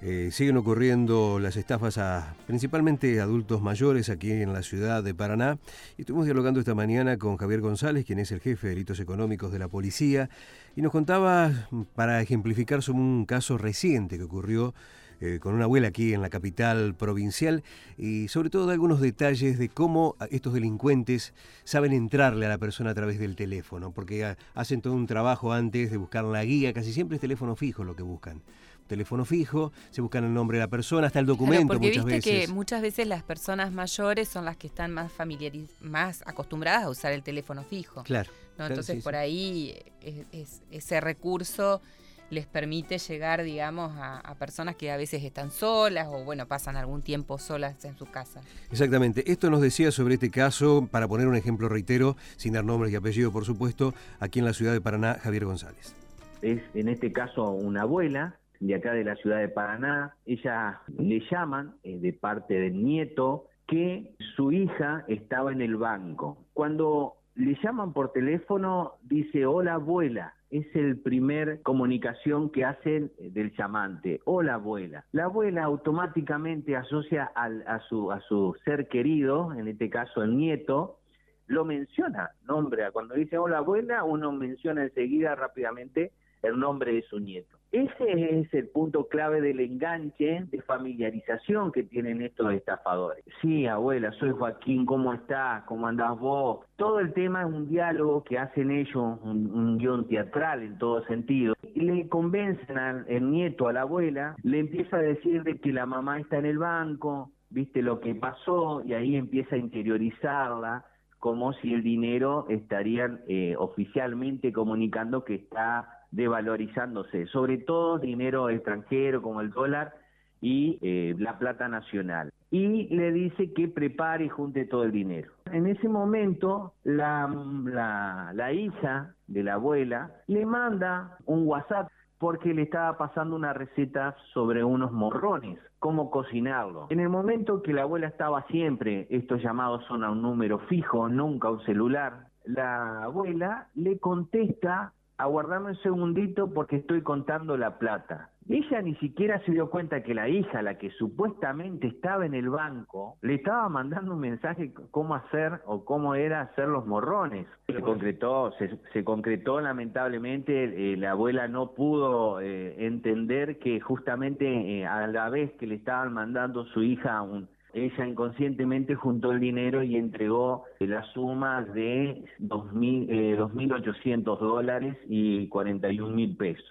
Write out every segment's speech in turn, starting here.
Siguen ocurriendo las estafas principalmente adultos mayores aquí en la ciudad de Paraná. Y estuvimos dialogando esta mañana con Javier González, quien es el jefe de delitos económicos de la policía, y nos contaba, para ejemplificar, sobre un caso reciente que ocurrió con una abuela aquí en la capital provincial, y sobre todo de algunos detalles de cómo estos delincuentes saben entrarle a la persona a través del teléfono, porque hacen todo un trabajo antes de buscar la guía. Casi siempre es teléfono fijo lo que buscan. Teléfono fijo, se buscan el nombre de la persona, hasta el documento. Claro, porque muchas viste veces. que muchas veces las personas mayores son las que están más acostumbradas a usar el teléfono fijo. Claro. ¿No? Entonces, por ahí ese recurso les permite llegar, digamos, a personas que a veces están solas o, bueno, pasan algún tiempo solas en su casa. Exactamente. Esto nos decía sobre este caso, para poner un ejemplo, reitero, sin dar nombres y apellido, por supuesto, aquí en la ciudad de Paraná, Javier González. Es, en este caso, una abuela de acá de la ciudad de Paraná. Ella le llaman de parte del nieto que su hija estaba en el banco. Cuando le llaman por teléfono, dice: hola abuela. Es el primer comunicación que hacen del llamante. Hola abuela. La abuela automáticamente asocia a su ser querido, en este caso el nieto, lo menciona, nombra. Cuando dice hola abuela, uno menciona enseguida rápidamente el nombre de su nieto. Ese es el punto clave del enganche, de familiarización que tienen estos estafadores. Sí, abuela, soy Joaquín, ¿cómo estás? ¿Cómo andás vos? Todo el tema es un diálogo que hacen ellos, un guión teatral en todo sentido. Y le convencen al nieto, a la abuela, le empieza a decir de que la mamá está en el banco, viste lo que pasó, y ahí empieza a interiorizarla, como si el dinero estarían oficialmente comunicando que está devalorizándose, sobre todo dinero extranjero como el dólar y la plata nacional. Y le dice que prepare y junte todo el dinero. En ese momento, la hija de la abuela le manda un WhatsApp porque le estaba pasando una receta sobre unos morrones, cómo cocinarlo. En el momento que la abuela estaba siempre, estos llamados son a un número fijo, nunca a un celular, la abuela le contesta: aguardame un segundito porque estoy contando la plata. Ella ni siquiera se dio cuenta que la hija, la que supuestamente estaba en el banco, le estaba mandando un mensaje cómo hacer o cómo era hacer los morrones. Se concretó lamentablemente. La abuela no pudo entender que justamente a la vez que le estaban mandando su hija ella inconscientemente juntó el dinero y entregó la suma de $2.800 y 41.000 pesos.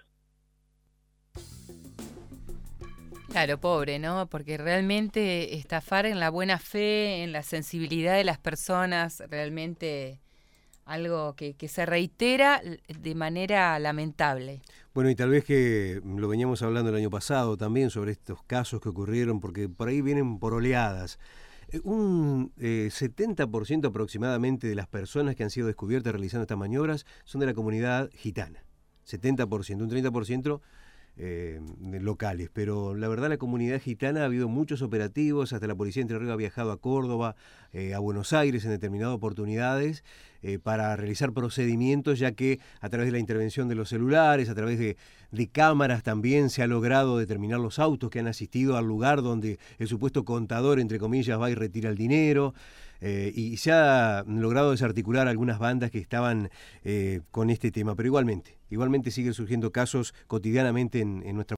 Claro, pobre, ¿no? Porque realmente estafar en la buena fe, en la sensibilidad de las personas, realmente algo que se reitera de manera lamentable. Bueno, y tal vez que lo veníamos hablando el año pasado también sobre estos casos que ocurrieron, porque por ahí vienen por oleadas. Un 70% aproximadamente de las personas que han sido descubiertas realizando estas maniobras son de la comunidad gitana. 70%, un 30% locales, pero la verdad la comunidad gitana ha habido muchos operativos, hasta la policía de Entre Ríos ha viajado a Córdoba, a Buenos Aires en determinadas oportunidades para realizar procedimientos, ya que a través de la intervención de los celulares, a través de cámaras también se ha logrado determinar los autos que han asistido al lugar donde el supuesto contador, entre comillas, va y retira el dinero. Y se ha logrado desarticular algunas bandas que estaban con este tema, pero igualmente siguen surgiendo casos cotidianamente en nuestra